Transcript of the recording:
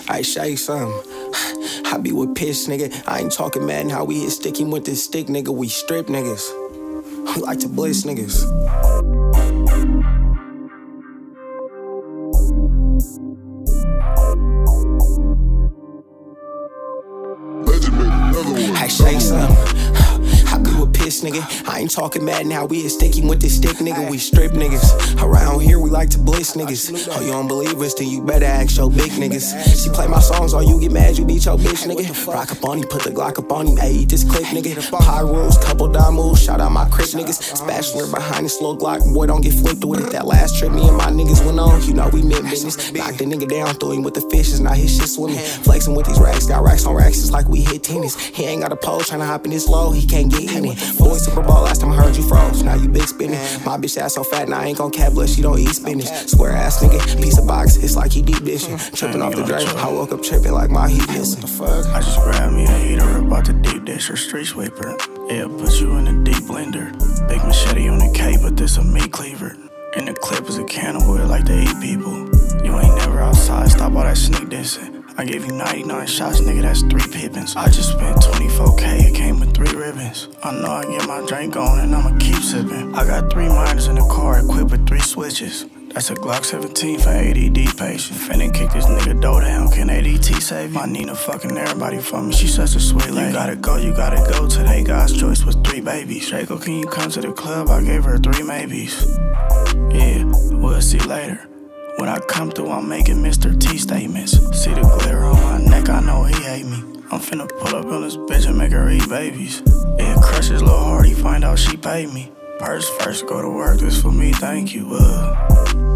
I show you something. I be with piss, nigga. I ain't talking mad and how we hit sticky with this stick, nigga. We strip niggas. We like to bliss niggas. I say something. I be with piss, nigga. I ain't talking mad now. We is sticky with this stick, nigga. We strip niggas. Around here, we like to bliss niggas. Oh, you don't believe us? Then you better ask your big niggas. She play my songs, all you get mad, you beat your bitch, nigga. Rock up on him, put the Glock up on him. Ayy, this click, nigga. Pie rules, couple dime moves. Shout out my crib, niggas. Spatula behind this little Glock. Boy, don't get flipped with it. That last trip, me and my niggas went on. You know we meant business. Knocked the nigga down, threw him with the fishes. Now his shit swimming. Flexing with these racks. Got racks on racks. It's like we hit tennis. He ain't got a pole, tryna hop in this low. He can't get in it. Boy, Super Bowl, last time I heard you froze. Now you big spinning. My bitch ass so fat, now I ain't gon' cat blood. She don't eat spinach. Square ass nigga, piece of box. It's like he deep dishing. Tripping off the drain. I woke up tripping like my heat missing. The fuck? I just grabbed me a heater, rip out the deep dish or street sweeper. Yeah, put you in a deep blender. Big machete on the K, but this a meat cleaver. And the clip is a can of oil like they eat people. You ain't never outside, stop all that sneak dissing. I gave you 99 shots, nigga, that's 3 Pippins. I just spent 24K, it came with 3 ribbons. I know I get my drink on and I'ma keep sipping. I got 3 minors in the car equipped with 3 switches. That's a Glock 17 for ADD patient. Finna kick this nigga dough down, can ADT save you? My Nina fucking everybody for me, she such a sweet lady. You gotta go, today God's choice was 3 babies. Draco, can you come to the club? I gave her 3 maybes. Yeah, we'll see later. When I come through, I'm making Mr. T statements. See the glitter on my neck, I know he hate me. I'm finna pull up on this bitch and make her eat babies. Yeah, crush his little heart, he find out she paid me. Purse first, go to work, this for me, thank you,